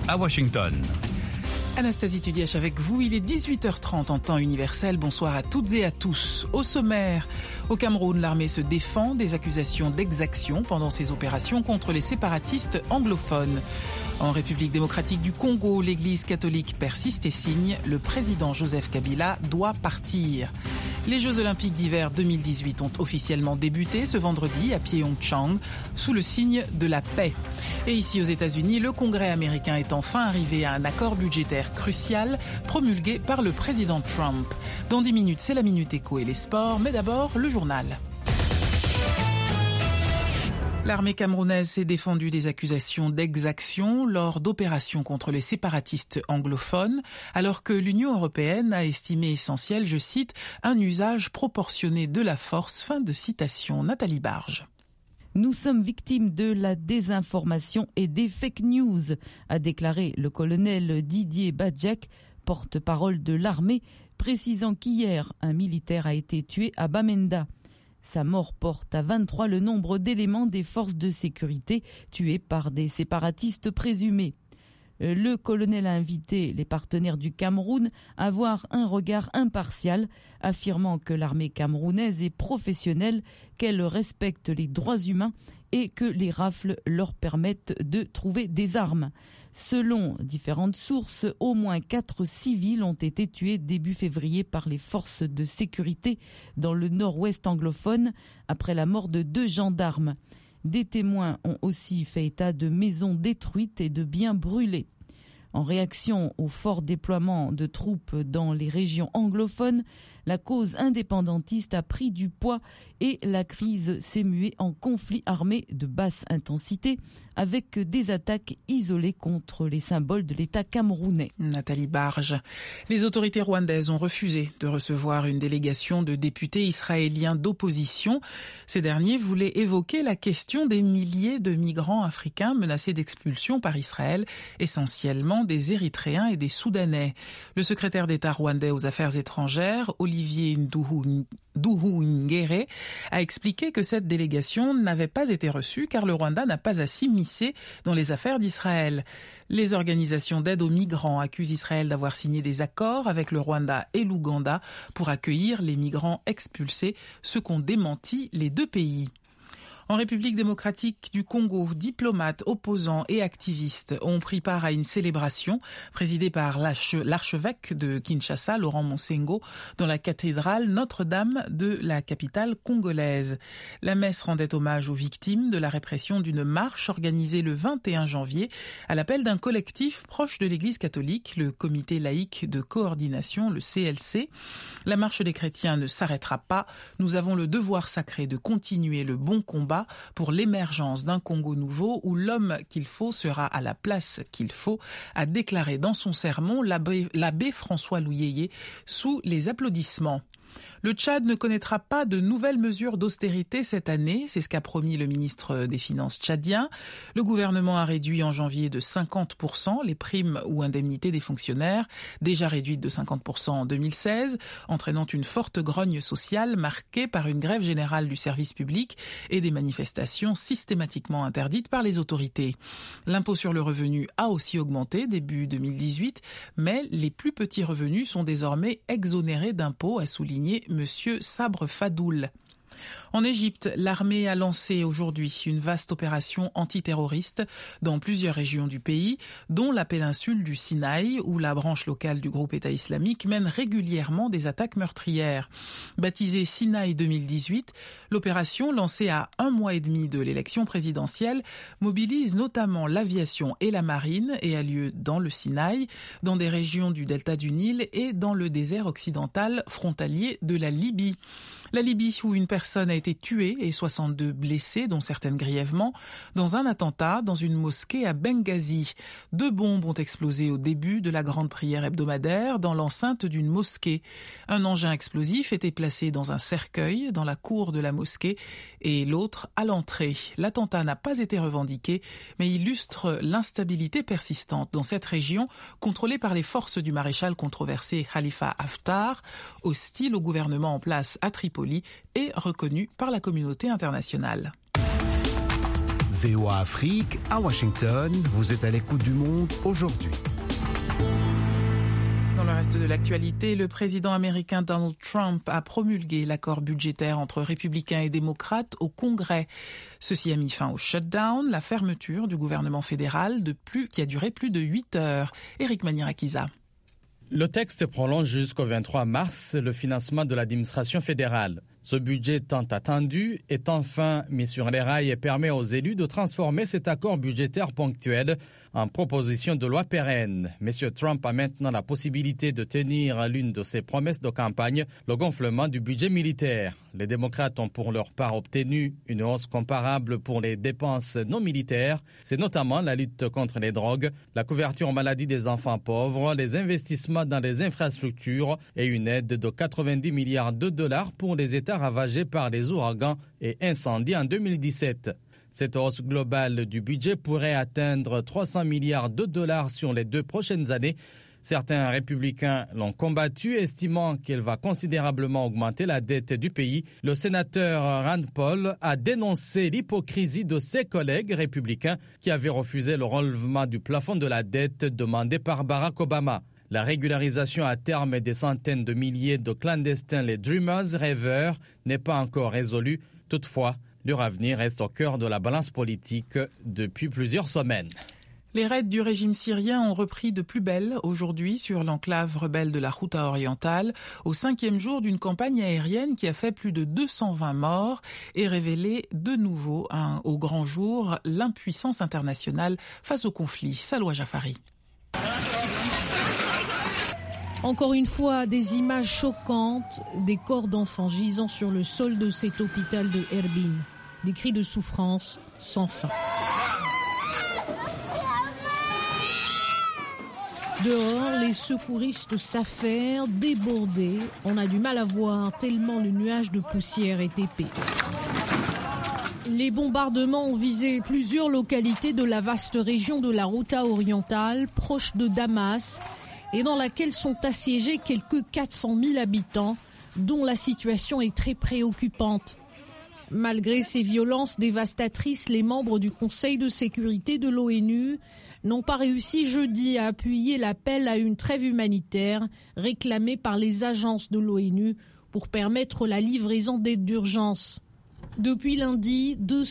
à Washington. Anastasie Tudiach avec vous, il est 18h30 en temps universel. Bonsoir à toutes et à tous. Au sommaire, au Cameroun, l'armée se défend des accusations d'exaction pendant ses opérations contre les séparatistes anglophones. En République démocratique du Congo, l'église catholique persiste et signe. Le président Joseph Kabila doit partir. Les Jeux Olympiques d'hiver 2018 ont officiellement débuté ce vendredi à Pyeongchang, sous le signe de la paix. Et ici aux États-Unis, le Congrès américain est enfin arrivé à un accord budgétaire crucial promulgué par le président Trump. Dans 10 minutes, c'est la Minute Éco et les sports, mais d'abord le journal. L'armée camerounaise s'est défendue des accusations d'exaction lors d'opérations contre les séparatistes anglophones, alors que l'Union européenne a estimé essentiel, je cite, un usage proportionné de la force. Fin de citation. Nathalie Barge. Nous sommes victimes de la désinformation et des fake news, a déclaré le colonel Didier Badjak, porte-parole de l'armée, précisant qu'hier, un militaire a été tué à Bamenda. Sa mort porte à 23 le nombre d'éléments des forces de sécurité tués par des séparatistes présumés. Le colonel a invité les partenaires du Cameroun à avoir un regard impartial, affirmant que l'armée camerounaise est professionnelle, qu'elle respecte les droits humains et que les rafles leur permettent de trouver des armes. Selon différentes sources, au moins 4 civils ont été tués début février par les forces de sécurité dans le nord-ouest anglophone après la mort de 2 gendarmes. Des témoins ont aussi fait état de maisons détruites et de biens brûlés. En réaction au fort déploiement de troupes dans les régions anglophones, la cause indépendantiste a pris du poids et la crise s'est muée en conflit armé de basse intensité avec des attaques isolées contre les symboles de l'État camerounais. Nathalie Barge. Les autorités rwandaises ont refusé de recevoir une délégation de députés israéliens d'opposition. Ces derniers voulaient évoquer la question des milliers de migrants africains menacés d'expulsion par Israël, essentiellement des Érythréens et des Soudanais. Le secrétaire d'État rwandais aux Affaires étrangères, Olivier Nduhungirehe, a expliqué que cette délégation n'avait pas été reçue car le Rwanda n'a pas à s'immiscer dans les affaires d'Israël. Les organisations d'aide aux migrants accusent Israël d'avoir signé des accords avec le Rwanda et l'Ouganda pour accueillir les migrants expulsés, ce qu'ont démenti les 2 pays. En République démocratique du Congo, diplomates, opposants et activistes ont pris part à une célébration présidée par l'archevêque de Kinshasa, Laurent Monsengo, dans la cathédrale Notre-Dame de la capitale congolaise. La messe rendait hommage aux victimes de la répression d'une marche organisée le 21 janvier à l'appel d'un collectif proche de l'Église catholique, le Comité laïque de coordination, le CLC. La marche des chrétiens ne s'arrêtera pas. Nous avons le devoir sacré de continuer le bon combat pour l'émergence d'un Congo nouveau où l'homme qu'il faut sera à la place qu'il faut, a déclaré dans son sermon l'abbé François Louyeye sous les applaudissements. Le Tchad ne connaîtra pas de nouvelles mesures d'austérité cette année, c'est ce qu'a promis le ministre des Finances tchadien. Le gouvernement a réduit en janvier de 50% les primes ou indemnités des fonctionnaires, déjà réduites de 50% en 2016, entraînant une forte grogne sociale marquée par une grève générale du service public et des manifestations systématiquement interdites par les autorités. L'impôt sur le revenu a aussi augmenté début 2018, mais les plus petits revenus sont désormais exonérés d'impôts, a souligné Monsieur Sabre Fadoul. En Égypte, l'armée a lancé aujourd'hui une vaste opération antiterroriste dans plusieurs régions du pays, dont la péninsule du Sinaï, où la branche locale du groupe État islamique mène régulièrement des attaques meurtrières. Baptisée Sinaï 2018, l'opération, lancée à 1 mois et demi de l'élection présidentielle, mobilise notamment l'aviation et la marine et a lieu dans le Sinaï, dans des régions du delta du Nil et dans le désert occidental frontalier de la Libye. La Libye, où une personne a été tuée et 62 blessés, dont certaines grièvement, dans un attentat dans une mosquée à Benghazi. 2 bombes ont explosé au début de la grande prière hebdomadaire dans l'enceinte d'une mosquée. Un engin explosif était placé dans un cercueil dans la cour de la mosquée et l'autre à l'entrée. L'attentat n'a pas été revendiqué, mais illustre l'instabilité persistante dans cette région contrôlée par les forces du maréchal controversé Khalifa Haftar, hostile au gouvernement en place à Tripoli et reconnu par la communauté internationale. VOA Afrique, à Washington, vous êtes à l'écoute du monde aujourd'hui. Dans le reste de l'actualité, le président américain Donald Trump a promulgué l'accord budgétaire entre républicains et démocrates au Congrès. Ceci a mis fin au shutdown, la fermeture du gouvernement fédéral qui a duré plus de 8 heures. Éric Manirakiza. Le texte prolonge jusqu'au 23 mars le financement de l'administration fédérale. Ce budget tant attendu est enfin mis sur les rails et permet aux élus de transformer cet accord budgétaire ponctuel en proposition de loi pérenne. M. Trump a maintenant la possibilité de tenir l'une de ses promesses de campagne, le gonflement du budget militaire. Les démocrates ont pour leur part obtenu une hausse comparable pour les dépenses non militaires. C'est notamment la lutte contre les drogues, la couverture maladie des enfants pauvres, les investissements dans les infrastructures et une aide de 90 milliards de dollars pour les États ravagés par les ouragans et incendies en 2017. Cette hausse globale du budget pourrait atteindre 300 milliards de dollars sur les 2 prochaines années. Certains républicains l'ont combattue, estimant qu'elle va considérablement augmenter la dette du pays. Le sénateur Rand Paul a dénoncé l'hypocrisie de ses collègues républicains qui avaient refusé le relèvement du plafond de la dette demandé par Barack Obama. La régularisation à terme des centaines de milliers de clandestins, les Dreamers rêveurs, n'est pas encore résolue. Toutefois, leur avenir reste au cœur de la balance politique depuis plusieurs semaines. Les raids du régime syrien ont repris de plus belle aujourd'hui sur l'enclave rebelle de la Ghouta orientale, au 5e jour d'une campagne aérienne qui a fait plus de 220 morts et révélé de nouveau au grand jour l'impuissance internationale face au conflit. Salwa Jafari. Encore une fois, des images choquantes, des corps d'enfants gisant sur le sol de cet hôpital de Erbil. Des cris de souffrance sans fin. Dehors, les secouristes s'affairent, débordés. On a du mal à voir tellement le nuage de poussière est épais. Les bombardements ont visé plusieurs localités de la vaste région de la Ghouta orientale, proche de Damas, et dans laquelle sont assiégés quelques 400 000 habitants, dont la situation est très préoccupante. Malgré ces violences dévastatrices, les membres du Conseil de sécurité de l'ONU n'ont pas réussi jeudi à appuyer l'appel à une trêve humanitaire réclamé par les agences de l'ONU pour permettre la livraison d'aide d'urgence. Depuis lundi,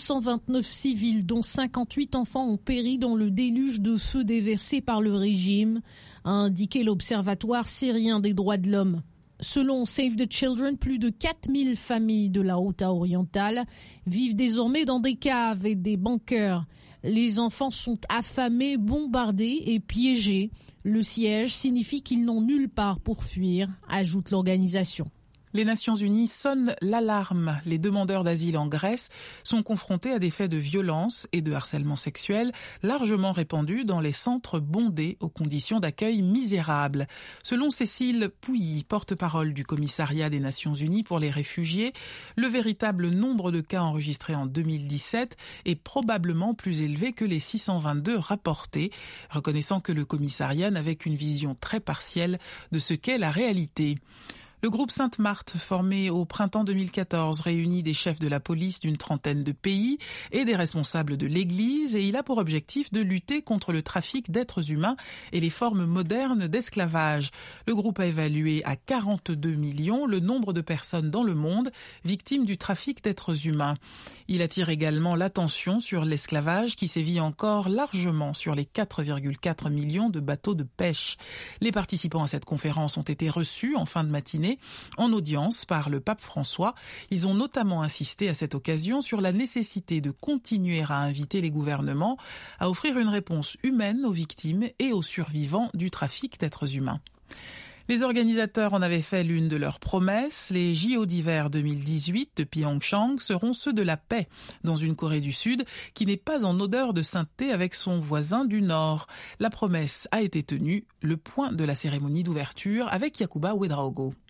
229 civils, dont 58 enfants, ont péri dans le déluge de feu déversé par le régime, a indiqué l'Observatoire syrien des droits de l'homme. Selon Save the Children, plus de 4000 familles de la Ghouta orientale vivent désormais dans des caves et des bunkers. Les enfants sont affamés, bombardés et piégés. Le siège signifie qu'ils n'ont nulle part pour fuir, ajoute l'organisation. Les Nations Unies sonnent l'alarme. Les demandeurs d'asile en Grèce sont confrontés à des faits de violence et de harcèlement sexuel largement répandus dans les centres bondés aux conditions d'accueil misérables. Selon Cécile Pouilly, porte-parole du commissariat des Nations Unies pour les réfugiés, le véritable nombre de cas enregistrés en 2017 est probablement plus élevé que les 622 rapportés, reconnaissant que le commissariat n'avait qu'une vision très partielle de ce qu'est la réalité. Le groupe Sainte-Marthe, formé au printemps 2014, réunit des chefs de la police d'une trentaine de pays et des responsables de l'Église, et il a pour objectif de lutter contre le trafic d'êtres humains et les formes modernes d'esclavage. Le groupe a évalué à 42 millions le nombre de personnes dans le monde victimes du trafic d'êtres humains. Il attire également l'attention sur l'esclavage qui sévit encore largement sur les 4,4 millions de bateaux de pêche. Les participants à cette conférence ont été reçus en fin de matinée en audience par le pape François. Ils ont notamment insisté à cette occasion sur la nécessité de continuer à inviter les gouvernements à offrir une réponse humaine aux victimes et aux survivants du trafic d'êtres humains. Les organisateurs en avaient fait l'une de leurs promesses. Les JO d'hiver 2018 de Pyeongchang seront ceux de la paix dans une Corée du Sud qui n'est pas en odeur de sainteté avec son voisin du Nord. La promesse a été tenue. Le point de la cérémonie d'ouverture avec Yacouba Ouedraogo.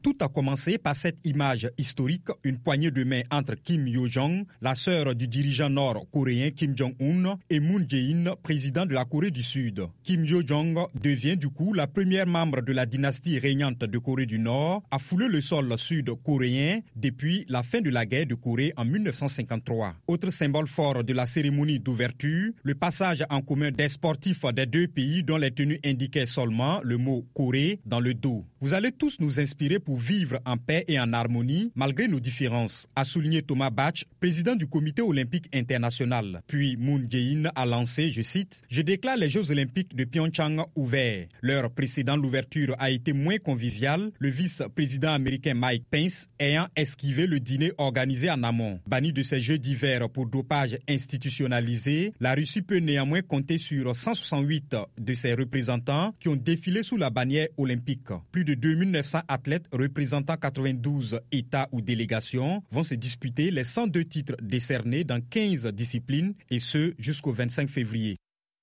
Tout a commencé par cette image historique, une poignée de main entre Kim Yo-jong, la sœur du dirigeant nord-coréen Kim Jong-un, et Moon Jae-in, président de la Corée du Sud. Kim Yo-jong devient du coup la première membre de la dynastie régnante de Corée du Nord à fouler le sol sud-coréen depuis la fin de la guerre de Corée en 1953. Autre symbole fort de la cérémonie d'ouverture, le passage en commun des sportifs des deux pays dont les tenues indiquaient seulement le mot Corée dans le dos. Vous allez tous nous inspirer pour vivre en paix et en harmonie malgré nos différences, a souligné Thomas Bach, président du Comité olympique international. Puis Moon Jae-in a lancé, je cite, « Je déclare les Jeux olympiques de Pyeongchang ouverts. L'heure précédant l'ouverture a été moins conviviale, le vice-président américain Mike Pence ayant esquivé le dîner organisé en amont. Banni de ces Jeux d'hiver pour dopage institutionnalisé, la Russie peut néanmoins compter sur 168 de ses représentants qui ont défilé sous la bannière olympique. Plus de 2900 athlètes représentant 92 États ou délégations vont se disputer les 102 titres décernés dans 15 disciplines et ce jusqu'au 25 février.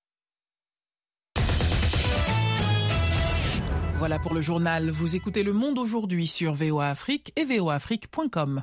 Voilà pour le journal. Vous écoutez Le Monde aujourd'hui sur VOA Afrique et voaafrique.com.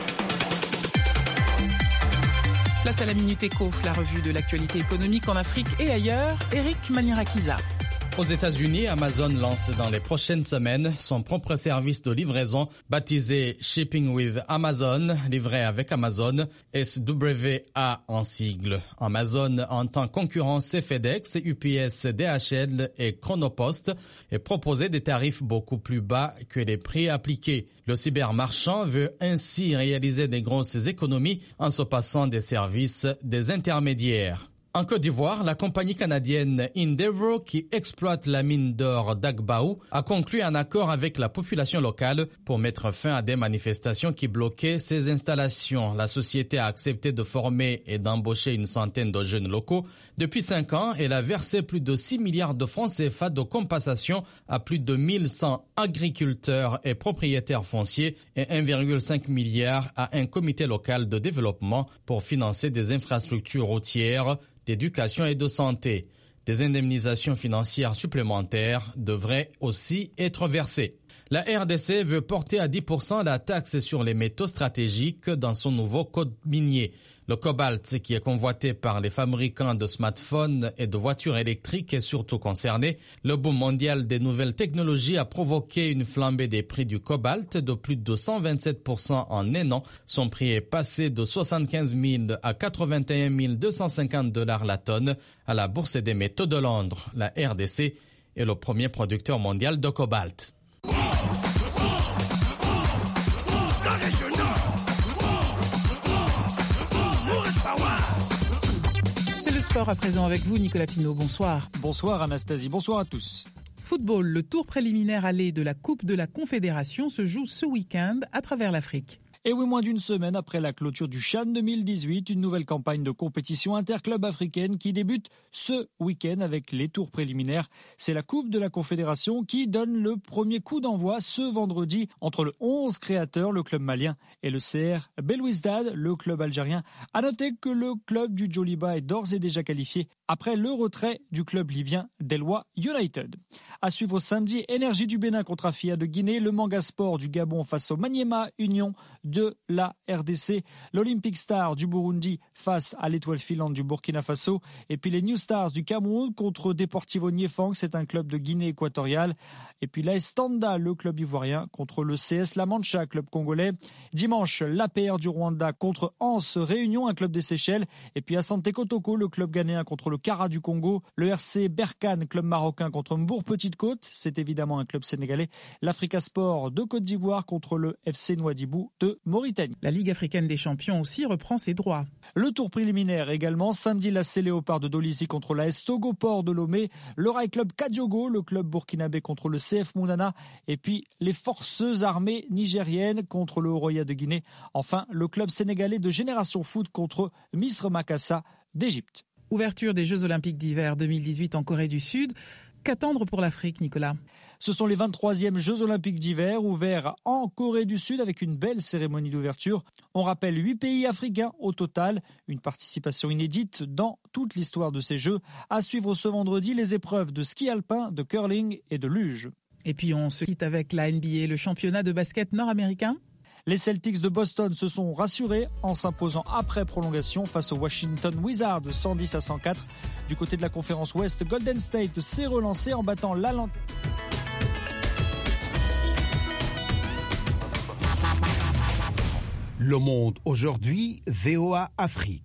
Place à la Minute Éco, la revue de l'actualité économique en Afrique et ailleurs. Eric Manirakiza. Aux États-Unis, Amazon lance dans les prochaines semaines son propre service de livraison baptisé Shipping with Amazon, livré avec Amazon, SWA en sigle. Amazon entend concurrencer FedEx, UPS, DHL et Chronopost et proposer des tarifs beaucoup plus bas que les prix appliqués. Le cybermarchand veut ainsi réaliser des grosses économies en se passant des services des intermédiaires. En Côte d'Ivoire, la compagnie canadienne Endeavour, qui exploite la mine d'or d'Agbaou, a conclu un accord avec la population locale pour mettre fin à des manifestations qui bloquaient ses installations. La société a accepté de former et d'embaucher une centaine de jeunes locaux. Depuis 5 ans, elle a versé plus de 6 milliards de francs CFA de compensation à plus de 1100 agriculteurs et propriétaires fonciers et 1,5 milliard à un comité local de développement pour financer des infrastructures routières, d'éducation et de santé. Des indemnisations financières supplémentaires devraient aussi être versées. La RDC veut porter à 10% la taxe sur les métaux stratégiques dans son nouveau code minier. Le cobalt, qui est convoité par les fabricants de smartphones et de voitures électriques, est surtout concerné. Le boom mondial des nouvelles technologies a provoqué une flambée des prix du cobalt de plus de 127% en un an. Son prix est passé de 75 000 à 81 250 $ la tonne à la Bourse des métaux de Londres. La RDC est le premier producteur mondial de cobalt. Sport à présent avec vous, Nicolas Pinault. Bonsoir. Bonsoir Anastasie, bonsoir à tous. Football, le tour préliminaire aller de la Coupe de la Confédération se joue ce week-end à travers l'Afrique. Et oui, moins d'une semaine après la clôture du CHAN 2018, une nouvelle campagne de compétition interclub africaine qui débute ce week-end avec les tours préliminaires. C'est la Coupe de la Confédération qui donne le premier coup d'envoi ce vendredi entre le 11 créateur, le club malien, et le CR Belouizdad, le club algérien. À noter que le club du Djoliba est d'ores et déjà qualifié après le retrait du club libyen Deloitte United. À suivre samedi, Énergie du Bénin contre Afia de Guinée, le Manga Sport du Gabon face au Maniema Union de la RDC, l'Olympic Star du Burundi face à l'Étoile filante du Burkina Faso, et puis les New Stars du Cameroun contre Deportivo Niefang, c'est un club de Guinée équatoriale, et puis l'AS Standa, le club ivoirien, contre le CS La Mancha, club congolais. Dimanche, l'APR du Rwanda contre Anse Réunion, un club des Seychelles, et puis Asante Kotoko, le club ghanéen contre le Kara du Congo, le RC Berkane, club marocain contre Mbour Petite-Côte, c'est évidemment un club sénégalais, l'Africa Sport de Côte d'Ivoire contre le FC Nouadhibou de Mauritanie. La Ligue africaine des champions aussi reprend ses droits. Le tour préliminaire également, samedi l'AC Léopard de Dolisie contre l'AS Togo Port de Lomé, le Rail Club Kadiogo, le club burkinabé contre le CF Mounana, et puis les forces armées nigériennes contre le Horoya de Guinée. Enfin, le club sénégalais de Génération Foot contre Misr Makassa d'Égypte. Ouverture des Jeux Olympiques d'hiver 2018 en Corée du Sud. Qu'attendre pour l'Afrique, Nicolas ? Ce sont les 23e Jeux Olympiques d'hiver ouverts en Corée du Sud avec une belle cérémonie d'ouverture. On rappelle 8 pays africains au total, une participation inédite dans toute l'histoire de ces Jeux. À suivre ce vendredi les épreuves de ski alpin, de curling et de luge. Et puis on se quitte avec la NBA, le championnat de basket nord-américain. Les Celtics de Boston se sont rassurés en s'imposant après prolongation face aux Washington Wizards 110-104. Du côté de la conférence Ouest, Golden State s'est relancé en battant l'Atlanta. Le Monde aujourd'hui, VOA Afrique.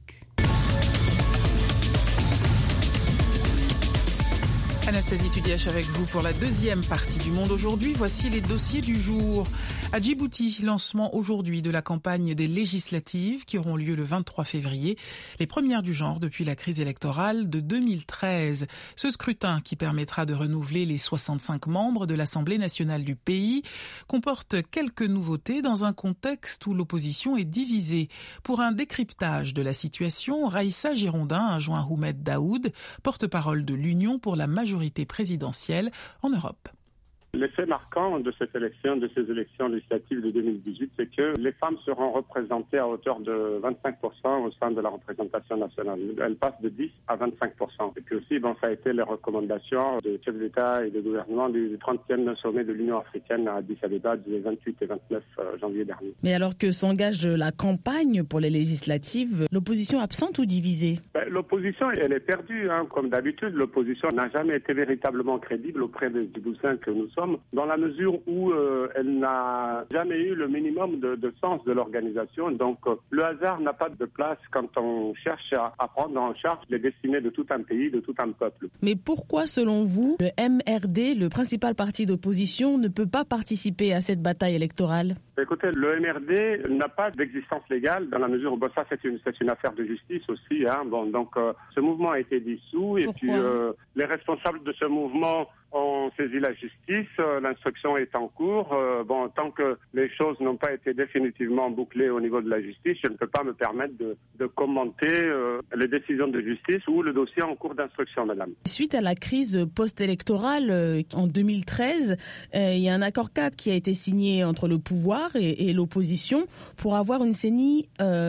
Anastasie Tudiach avec vous pour la deuxième partie du Monde aujourd'hui. Voici les dossiers du jour. À Djibouti, lancement aujourd'hui de la campagne des législatives qui auront lieu le 23 février, les premières du genre depuis la crise électorale de 2013. Ce scrutin, qui permettra de renouveler les 65 membres de l'Assemblée nationale du pays, comporte quelques nouveautés dans un contexte où l'opposition est divisée. Pour un décryptage de la situation, Raïssa Girondin a joint Oumed Daoud, porte-parole de l'Union pour la majorité présidentielle en Europe. L'effet marquant de ces élections législatives de 2018, c'est que les femmes seront représentées à hauteur de 25% au sein de la représentation nationale. Elles passent de 10 à 25%. Et puis aussi, ça a été les recommandations des chefs d'État et de gouvernement du 30e sommet de l'Union africaine à Addis Abeba du 28 et 29 janvier dernier. Mais alors que s'engage la campagne pour les législatives, l'opposition absente ou divisée ? L'opposition, elle est perdue. Comme d'habitude, l'opposition n'a jamais été véritablement crédible auprès des Djiboutiens que nous sommes, dans la mesure où elle n'a jamais eu le minimum de sens de l'organisation. Donc le hasard n'a pas de place quand on cherche à prendre en charge les destinées de tout un pays, de tout un peuple. Mais pourquoi, selon vous, le MRD, le principal parti d'opposition, ne peut pas participer à cette bataille électorale ? Écoutez, le MRD n'a pas d'existence légale dans la mesure où ça c'est une affaire de justice aussi. Donc ce mouvement a été dissous et puis les responsables de ce mouvement ont saisi la justice, l'instruction est en cours. Tant que les choses n'ont pas été définitivement bouclées au niveau de la justice, je ne peux pas me permettre de commenter les décisions de justice ou le dossier en cours d'instruction, madame. Suite à la crise post-électorale en 2013, il y a un accord cadre qui a été signé entre le pouvoir et l'opposition pour avoir une CENI,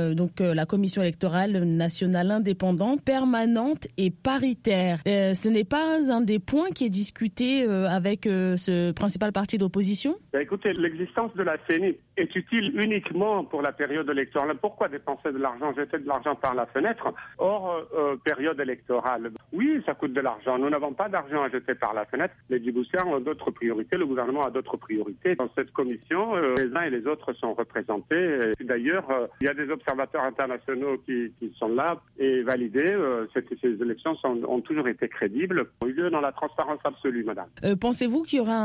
la Commission électorale nationale indépendante, permanente et paritaire. Ce n'est pas un des points qui est discuté avec ce principal parti d'opposition ? Écoutez, l'existence de la CENI est utile uniquement pour la période électorale. Pourquoi dépenser de l'argent, jeter de l'argent par la fenêtre hors période électorale ? Oui, ça coûte de l'argent. Nous n'avons pas d'argent à jeter par la fenêtre. Les Djiboutiens ont d'autres priorités. Le gouvernement a d'autres priorités. Dans cette commission, les uns et les autres sont représentés. Et d'ailleurs, il y a des observateurs internationaux qui sont là et validés. Ces élections ont toujours été crédibles. Ont eu lieu dans la transparence absolue, madame. Pensez-vous qu'il y aura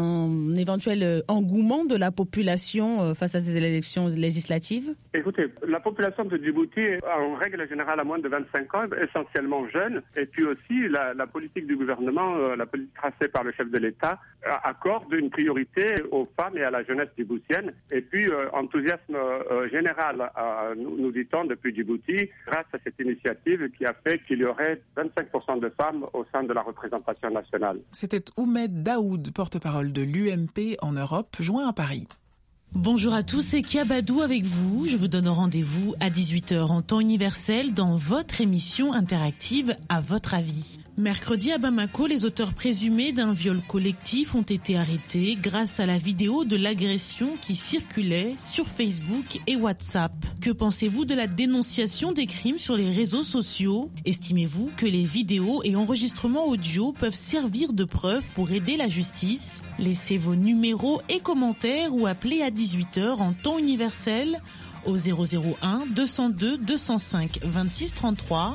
un éventuel engouement de la population face à ces élections législatives ? Écoutez, la population de Djibouti est en règle générale à moins de 25 ans, essentiellement jeune. Et puis aussi, la politique du gouvernement, la politique tracée par le chef de l'État, accorde une priorité aux femmes et à la jeunesse djiboutienne. Et puis, enthousiasme général, nous dit-on, depuis Djibouti, grâce à cette initiative qui a fait qu'il y aurait 25% de femmes au sein de la représentation nationale. C'était Oumed Daoud, porte-parole de l'UMP en Europe, joint à Paris. Bonjour à tous, c'est Kiabadou avec vous. Je vous donne rendez-vous à 18h en temps universel dans votre émission interactive À votre avis. Mercredi à Bamako, les auteurs présumés d'un viol collectif ont été arrêtés grâce à la vidéo de l'agression qui circulait sur Facebook et WhatsApp. Que pensez-vous de la dénonciation des crimes sur les réseaux sociaux ? Estimez-vous que les vidéos et enregistrements audio peuvent servir de preuve pour aider la justice ? Laissez vos numéros et commentaires ou appelez à 18h en temps universel au 001 202 205 26 33,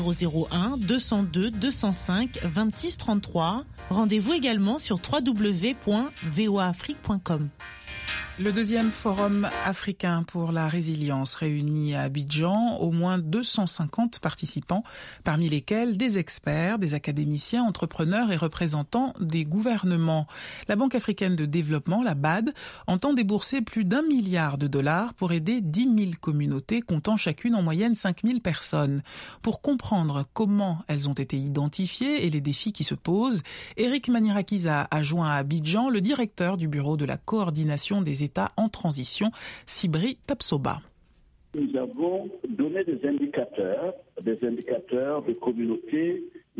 001 202 205 26 33. Rendez-vous également sur www.voafrique.com. Le deuxième forum africain pour la résilience réunit à Abidjan au moins 250 participants, parmi lesquels des experts, des académiciens, entrepreneurs et représentants des gouvernements. La Banque africaine de développement, la BAD, entend débourser plus d'1 milliard de dollars pour aider 10 000 communautés comptant chacune en moyenne 5 000 personnes. Pour comprendre comment elles ont été identifiées et les défis qui se posent, Eric Manirakiza a joint à Abidjan le directeur du bureau de la coordination des États en transition, Sibri Tapsoba. Nous avons donné des indicateurs de communautés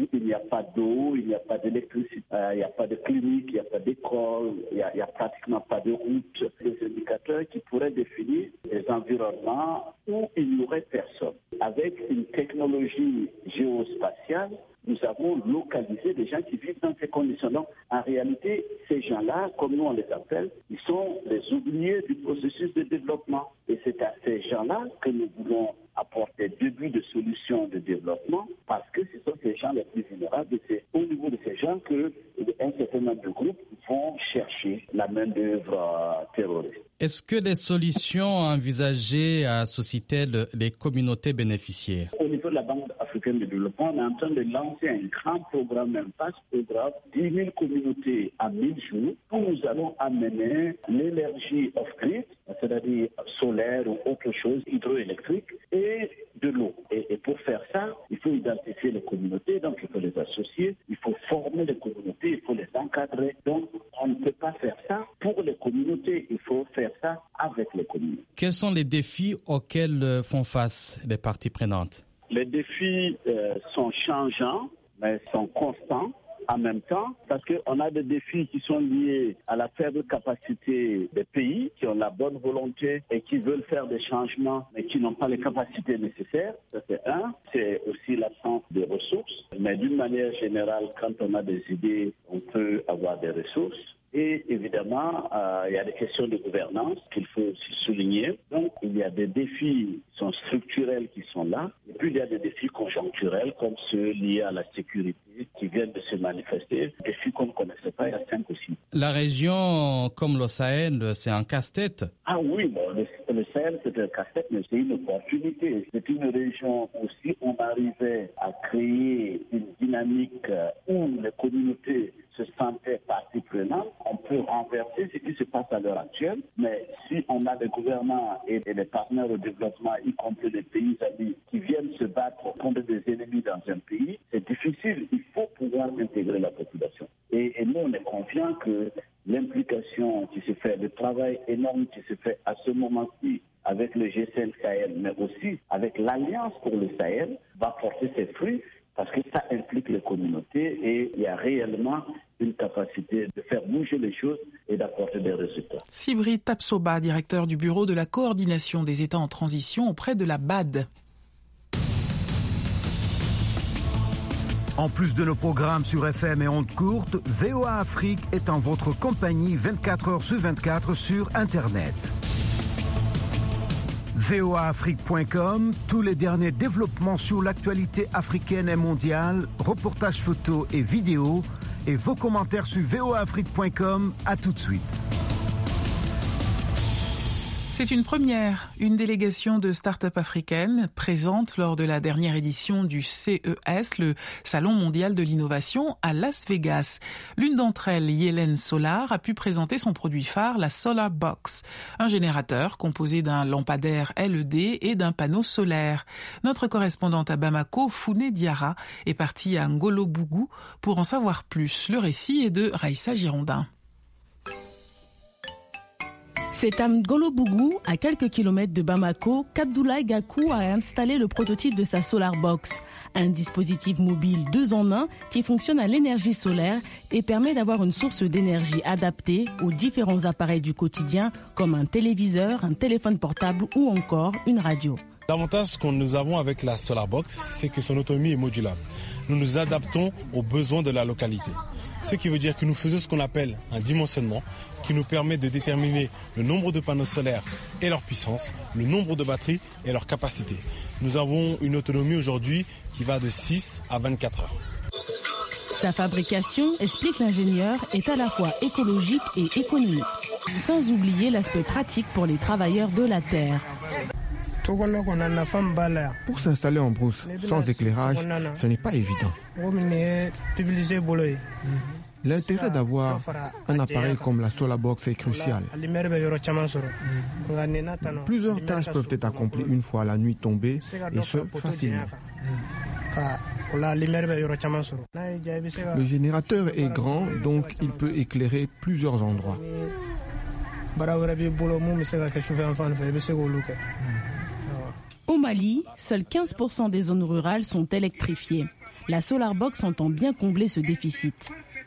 où il n'y a pas d'eau, il n'y a pas d'électricité, il n'y a pas de clinique, il n'y a pas d'école, il n'y a pratiquement pas de route. Des indicateurs qui pourraient définir des environnements où il n'y aurait personne. Avec une technologie géospatiale, nous avons localisé des gens qui vivent dans ces conditions. Donc, en réalité, ces gens-là, comme nous on les appelle, ils sont les oubliés du processus de développement. Et c'est à ces gens-là que nous voulons apporter début de solutions de développement parce que ce sont ces gens les plus vulnérables. C'est au niveau de ces gens qu'un certain nombre de groupes vont chercher la main-d'œuvre terroriste. Est-ce que les solutions envisagées associent-elles les communautés bénéficiaires? Au niveau de la Banque africaine de développement, on est en train de lancer un grand programme, un vaste programme, 10 000 communautés à 1000 jours, où nous allons amener l'énergie off-grid, c'est-à-dire solaire ou autre chose, hydroélectrique, et de l'eau. Et pour faire ça, il faut identifier les communautés, donc il faut les associer, il faut former les communautés, il faut les encadrer. Donc, on ne peut pas faire ça pour les communautés, il faut faire ça avec les communautés. Quels sont les défis auxquels font face les parties prenantes? Les défis sont changeants, mais sont constants en même temps, parce qu'on a des défis qui sont liés à la faible capacité des pays, qui ont la bonne volonté et qui veulent faire des changements, mais qui n'ont pas les capacités nécessaires. Ça, c'est un. C'est aussi l'absence de ressources. Mais d'une manière générale, quand on a des idées, on peut avoir des ressources. Et évidemment, il y a des questions de gouvernance qu'il faut aussi souligner. Donc, il y a des défis qui sont structurels qui sont là. Et puis, il y a des défis conjoncturels comme ceux liés à la sécurité qui viennent de se manifester. Des défis qu'on ne connaissait pas il y a 5 ou 6 ans. La région comme le Sahel, c'est un casse-tête? Ah oui, bon, le Sahel, c'est un casse-tête, mais c'est une opportunité. C'est une région où si on arrivait à créer une dynamique où les communautés se sentaient partie prenante, on peut renverser ce qui se passe à l'heure actuelle. Mais si on a des gouvernants et des partenaires au développement, y compris les pays amis, qui viennent se battre contre des ennemis dans un pays, c'est difficile. Il faut pouvoir intégrer la population. Et nous, on est confiants que l'implication qui se fait, le travail énorme qui se fait à ce moment-ci avec le G5 Sahel, mais aussi avec l'Alliance pour le Sahel, va porter ses fruits parce que ça implique les communautés et il y a réellement une capacité de faire bouger les choses et d'apporter des résultats. Sibri Tapsoba, directeur du bureau de la coordination des États en transition auprès de la BAD. En plus de nos programmes sur FM et ondes courtes, VOA Afrique est en votre compagnie 24 heures sur 24 sur Internet. voaafrique.com, tous les derniers développements sur l'actualité africaine et mondiale, reportages photos et vidéos, et vos commentaires sur voaafrique.com. À tout de suite. C'est une première, une délégation de start-up africaines présente lors de la dernière édition du CES, le Salon mondial de l'innovation à Las Vegas. L'une d'entre elles, Yelen Solar, a pu présenter son produit phare, la Solar Box, un générateur composé d'un lampadaire LED et d'un panneau solaire. Notre correspondante à Bamako, Founé Diarra, est partie à Ngolo-Bougou pour en savoir plus. Le récit est de Raïssa Girondin. C'est à Ngolo-Bougou, à quelques kilomètres de Bamako, qu'Abdoulaye Gakou a installé le prototype de sa Solar Box, un dispositif mobile 2 en 1 qui fonctionne à l'énergie solaire et permet d'avoir une source d'énergie adaptée aux différents appareils du quotidien comme un téléviseur, un téléphone portable ou encore une radio. L'avantage que nous avons avec la Solar Box, c'est que son autonomie est modulable. Nous nous adaptons aux besoins de la localité. Ce qui veut dire que nous faisons ce qu'on appelle un dimensionnement qui nous permet de déterminer le nombre de panneaux solaires et leur puissance, le nombre de batteries et leur capacité. Nous avons une autonomie aujourd'hui qui va de 6 à 24 heures. Sa fabrication, explique l'ingénieur, est à la fois écologique et économique, sans oublier l'aspect pratique pour les travailleurs de la terre. Pour s'installer en brousse sans éclairage, ce n'est pas évident. L'intérêt d'avoir un appareil comme la Solar Box est crucial. Plusieurs tâches peuvent être accomplies une fois la nuit tombée, et ce, facilement. Le générateur est grand, donc il peut éclairer plusieurs endroits. Au Mali, seuls 15% des zones rurales sont électrifiées. La SolarBox entend bien combler ce déficit.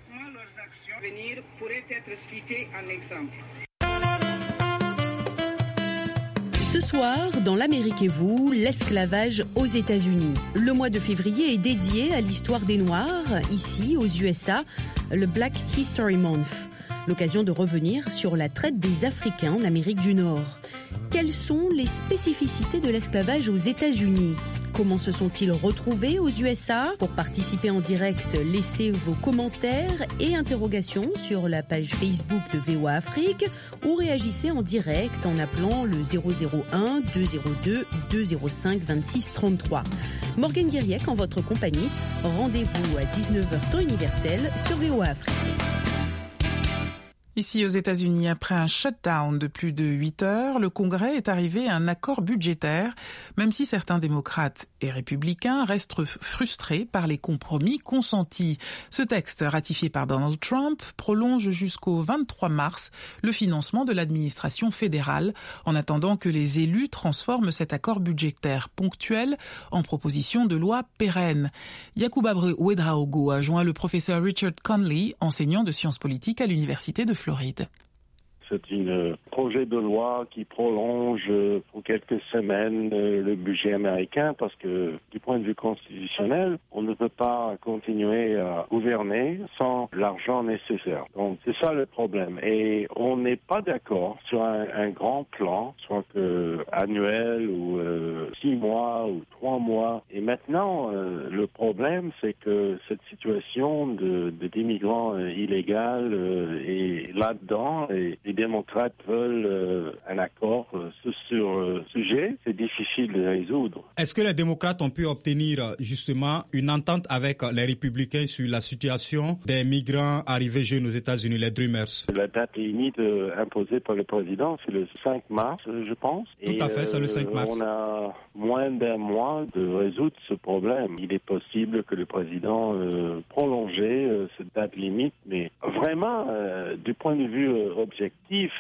Ce soir, dans l'Amérique et vous, l'esclavage aux États-Unis. Le mois de février est dédié à l'histoire des Noirs, ici aux USA, le Black History Month. L'occasion de revenir sur la traite des Africains en Amérique du Nord. Quelles sont les spécificités de l'esclavage aux États-Unis ? Comment se sont-ils retrouvés aux USA ? Pour participer en direct, laissez vos commentaires et interrogations sur la page Facebook de VOA Afrique ou réagissez en direct en appelant le 001 202 205 26 33. Morgane Guiriec en votre compagnie. Rendez-vous à 19h temps universel sur VOA Afrique. Ici aux États-Unis, après un shutdown de plus de 8 heures, le Congrès est arrivé à un accord budgétaire, même si certains démocrates et républicains restent frustrés par les compromis consentis. Ce texte, ratifié par Donald Trump, prolonge jusqu'au 23 mars le financement de l'administration fédérale, en attendant que les élus transforment cet accord budgétaire ponctuel en proposition de loi pérenne. Yacouba Ouedraogo a joint le professeur Richard Conley, enseignant de sciences politiques à l'Université de Floride. C'est un projet de loi qui prolonge pour quelques semaines le budget américain parce que du point de vue constitutionnel, on ne peut pas continuer à gouverner sans l'argent nécessaire. Donc c'est ça le problème. Et on n'est pas d'accord sur un grand plan, soit annuel ou 6 mois ou 3 mois. Et maintenant, le problème, c'est que cette situation d'immigrants illégaux est là-dedans et les démocrates veulent un accord sur ce sujet. C'est difficile de résoudre. Est-ce que les démocrates ont pu obtenir justement une entente avec les républicains sur la situation des migrants arrivés jeunes aux États-Unis, les Dreamers? La date limite imposée par le président, c'est le 5 mars, je pense. Tout à fait, c'est le 5 mars. On a moins d'un mois de résoudre ce problème. Il est possible que le président prolonge cette date limite, mais vraiment, du point de vue objectif,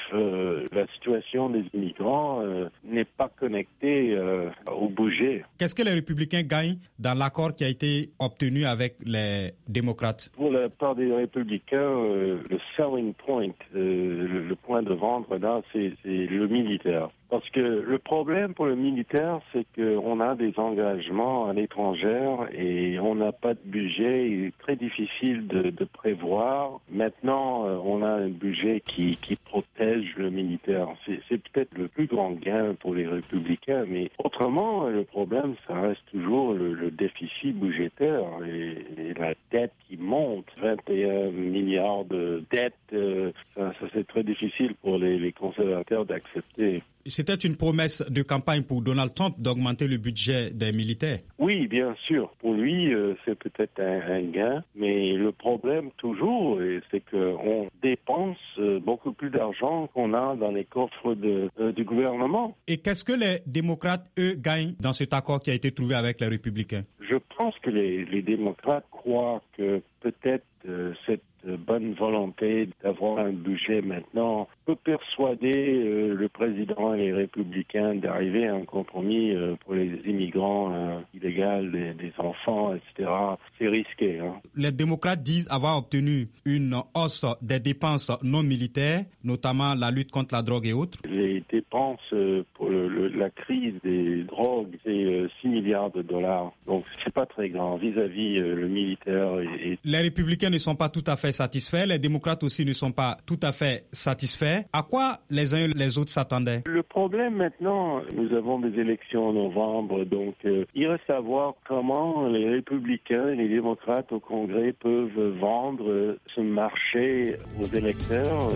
la situation des immigrants n'est pas connectée au budget. Qu'est-ce que les républicains gagnent dans l'accord qui a été obtenu avec les démocrates? Pour la part des républicains, le selling point, le point de vente, là, c'est le militaire. Parce que le problème pour le militaire, c'est qu'on a des engagements à l'étranger et on n'a pas de budget. Il est très difficile de prévoir. Maintenant, on a un budget qui protège le militaire. C'est peut-être le plus grand gain pour les républicains, mais autrement, le problème, ça reste toujours le déficit budgétaire et la dette qui monte. 21 milliards de dettes, ça c'est très difficile pour les conservateurs d'accepter. C'était une promesse de campagne pour Donald Trump d'augmenter le budget des militaires. Oui, bien sûr. Pour lui, c'est peut-être un gain. Mais le problème, toujours, c'est qu'on dépense beaucoup plus d'argent qu'on a dans les coffres du gouvernement. Et qu'est-ce que les démocrates, eux, gagnent dans cet accord qui a été trouvé avec les républicains? Je pense que les démocrates croient que peut-être cette bonne volonté d'avoir un budget maintenant peut persuader le président et les républicains d'arriver à un compromis pour les immigrants illégaux, des enfants, etc. C'est risqué. Les démocrates disent avoir obtenu une hausse des dépenses non militaires, notamment la lutte contre la drogue et autres. Les dépenses pour la crise des drogues, c'est 6 milliards de dollars. Donc c'est pas très grand vis-à-vis le militaire. Les républicains ne sont pas tout à fait satisfaits, les démocrates aussi ne sont pas tout à fait satisfaits. À quoi les uns et les autres s'attendaient? Le problème maintenant, nous avons des élections en novembre, donc il reste à voir comment les républicains et les démocrates au Congrès peuvent vendre ce marché aux électeurs.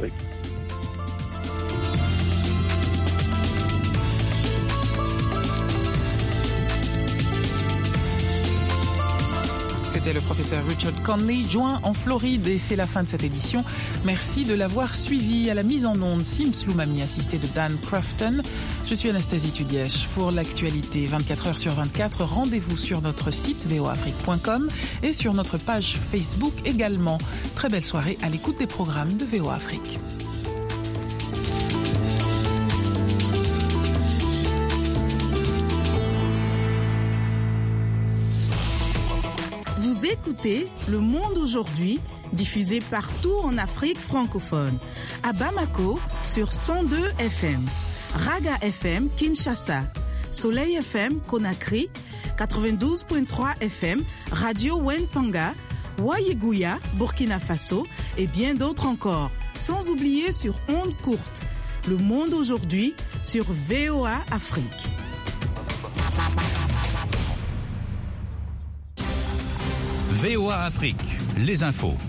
C'était le professeur Richard Conley, joint en Floride, et c'est la fin de cette édition. Merci de l'avoir suivi. À la mise en onde, Sims Loumami, assisté de Dan Crafton. Je suis Anastasie Tudièche. Pour l'actualité 24 heures sur 24, rendez-vous sur notre site voafrique.com et sur notre page Facebook également. Très belle soirée à l'écoute des programmes de VOA Afrique. Vous écoutez Le Monde aujourd'hui, diffusé partout en Afrique francophone. À Bamako, sur 102 FM. Raga FM, Kinshasa. Soleil FM, Conakry. 92.3 FM, Radio Wentanga. Wayeguya, Burkina Faso. Et bien d'autres encore. Sans oublier sur ondes courtes. Le Monde aujourd'hui, sur VOA Afrique. VOA Afrique, les infos.